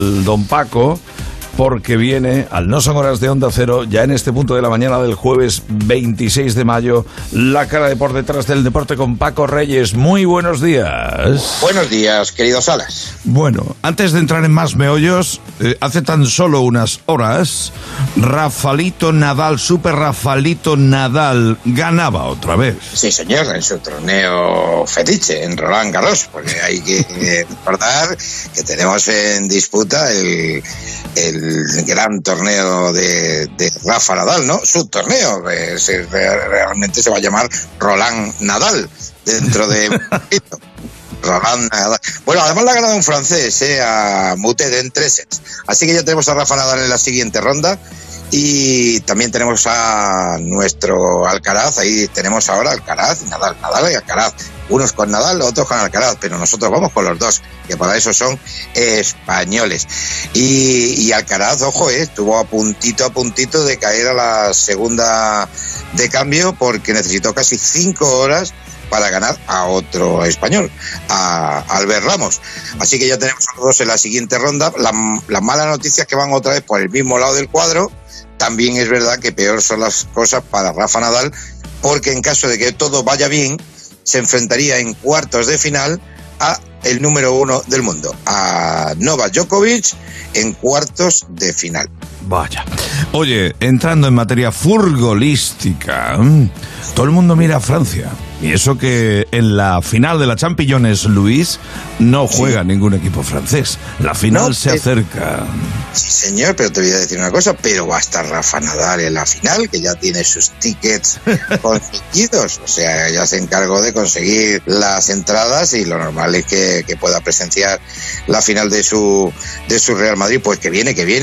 don Paco, porque viene al No Son Horas de Onda Cero, ya en este punto de la mañana del jueves 26 de mayo, la cara de por detrás del deporte con Paco Reyes. Muy buenos días. Buenos días, queridos Alas. Bueno, antes de entrar en más meollos, hace tan solo unas horas, Rafaelito Nadal, Super Rafaelito Nadal, ganaba otra vez. Sí, señor, en su torneo fetiche, en Roland Garros, porque hay que recordar que tenemos en disputa el gran torneo de Rafa Nadal, ¿no? Su torneo, realmente se va a llamar Roland Nadal, dentro de... Roland Nadal. Bueno, además la ha ganado un francés, a Muted en 3 sets. Así que ya tenemos a Rafa Nadal en la siguiente ronda. Y también tenemos a nuestro Alcaraz, ahí tenemos ahora Alcaraz, Nadal y Alcaraz. Unos con Nadal, otros con Alcaraz, pero nosotros vamos con los dos, que para eso son españoles. Y Alcaraz, ojo, estuvo a puntito de caer a la segunda de cambio, porque necesitó casi 5 horas para ganar a otro español, a Albert Ramos. Así que ya tenemos a los dos en la siguiente ronda. Las malas noticias que van otra vez por el mismo lado del cuadro. También es verdad que peor son las cosas para Rafa Nadal, porque en caso de que todo vaya bien, se enfrentaría en cuartos de final a el número 1 del mundo, a Novak Djokovic, en cuartos de final. Vaya. Oye, entrando en materia futbolística, todo el mundo mira a Francia. Y eso que en la final de la Champions, Luis, no juega ningún equipo francés. La final se acerca. Sí, señor, pero te voy a decir una cosa, pero va a estar Rafa Nadal en la final, que ya tiene sus tickets conseguidos. O sea, ya se encargó de conseguir las entradas y lo normal es que pueda presenciar la final de su Real Madrid. Pues que viene, que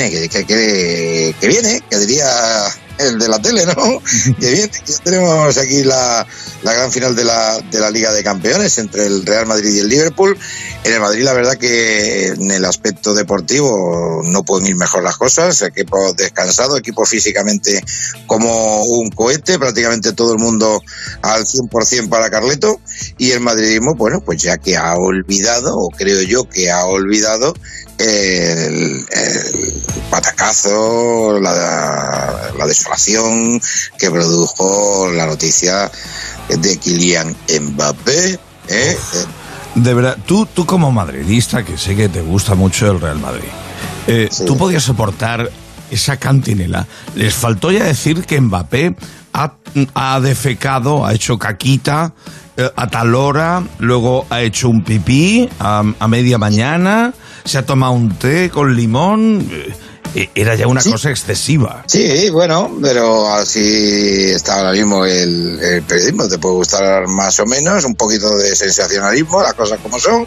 diría el de la tele, ¿no? Que bien, que ya tenemos aquí la gran final de la Liga de Campeones entre el Real Madrid y el Liverpool. En el Madrid, la verdad que en el aspecto deportivo no pueden ir mejor las cosas. Equipo descansado, equipo físicamente como un cohete, prácticamente todo el mundo al 100% para Carleto. Y el madridismo, bueno, pues ya que ha olvidado, o creo yo que ha olvidado, el patacazo, la desolación que produjo la noticia de Kylian Mbappé. De verdad, tú como madridista, que sé que te gusta mucho el Real Madrid, sí, ¿tú podías soportar esa cantinela? Les faltó ya decir que Mbappé ha defecado, ha hecho caquita a tal hora, luego ha hecho un pipí a media mañana, se ha tomado un té con limón. Era ya una cosa excesiva. Sí, bueno, pero así está ahora mismo el periodismo. Te puede gustar más o menos, un poquito de sensacionalismo, las cosas como son.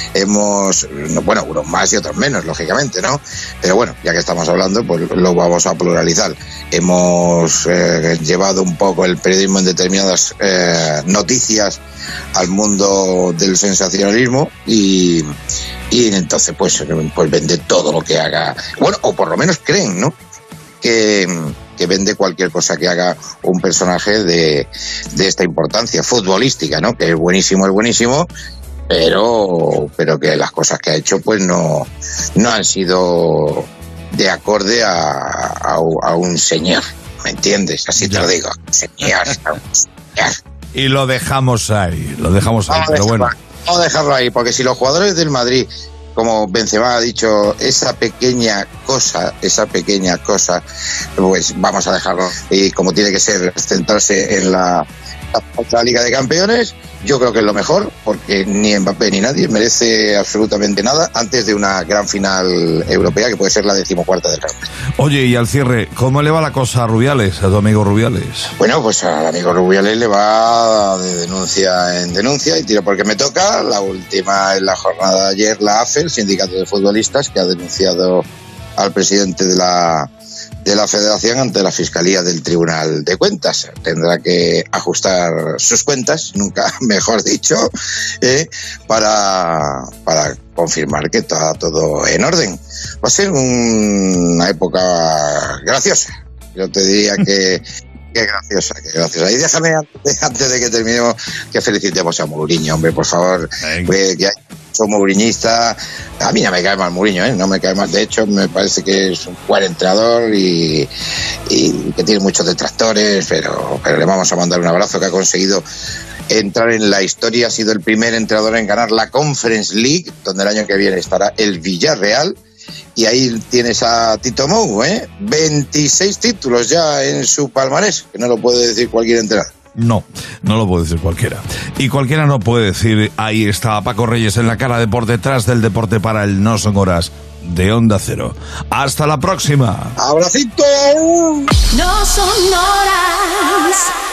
Bueno, unos más y otros menos, lógicamente, ¿no? Pero bueno, ya que estamos hablando, pues lo vamos a pluralizar. Hemos llevado un poco el periodismo en determinadas noticias al mundo del sensacionalismo y entonces pues vende todo lo que haga, bueno, o por lo menos creen, ¿no? Que vende cualquier cosa que haga un personaje de esta importancia futbolística, ¿no? Que es buenísimo, pero que las cosas que ha hecho pues no han sido de acorde a un señor, ¿me entiendes? Así te lo digo, señor. Y lo dejamos ahí, pero bueno. Vamos a dejarlo ahí, porque si los jugadores del Madrid, como Benzema ha dicho, esa pequeña cosa, pues vamos a dejarlo. Y como tiene que ser, centrarse en la Liga de Campeones, yo creo que es lo mejor, porque ni Mbappé ni nadie merece absolutamente nada antes de una gran final europea, que puede ser la 14ª del Real Madrid. Oye, y al cierre, ¿cómo le va la cosa a Rubiales, a tu amigo Rubiales? Bueno, pues al amigo Rubiales le va de denuncia en denuncia, y tiro porque me toca. La última en la jornada de ayer, la AFE, el sindicato de futbolistas, que ha denunciado al presidente de la Federación ante la Fiscalía del Tribunal de Cuentas. Tendrá que ajustar sus cuentas, nunca mejor dicho, para confirmar que está todo en orden. Va a ser una época graciosa. Yo te diría que graciosa. Y déjame, antes de que terminemos, que felicitemos a Mourinho, hombre, por favor. Que soy mouriñista. A mí no me cae mal Mourinho, no me cae mal. De hecho, me parece que es un buen entrenador y que tiene muchos detractores, pero le vamos a mandar un abrazo, que ha conseguido entrar en la historia. Ha sido el primer entrenador en ganar la Conference League, donde el año que viene estará el Villarreal. Y ahí tienes a Tito Mou, 26 títulos ya en su palmarés, que no lo puede decir cualquier entrenador. No lo puede decir cualquiera. Y cualquiera no puede decir, ahí está Paco Reyes en la cara de por detrás del deporte para el No Son Horas de Onda Cero. ¡Hasta la próxima! ¡Abracito! No son horas.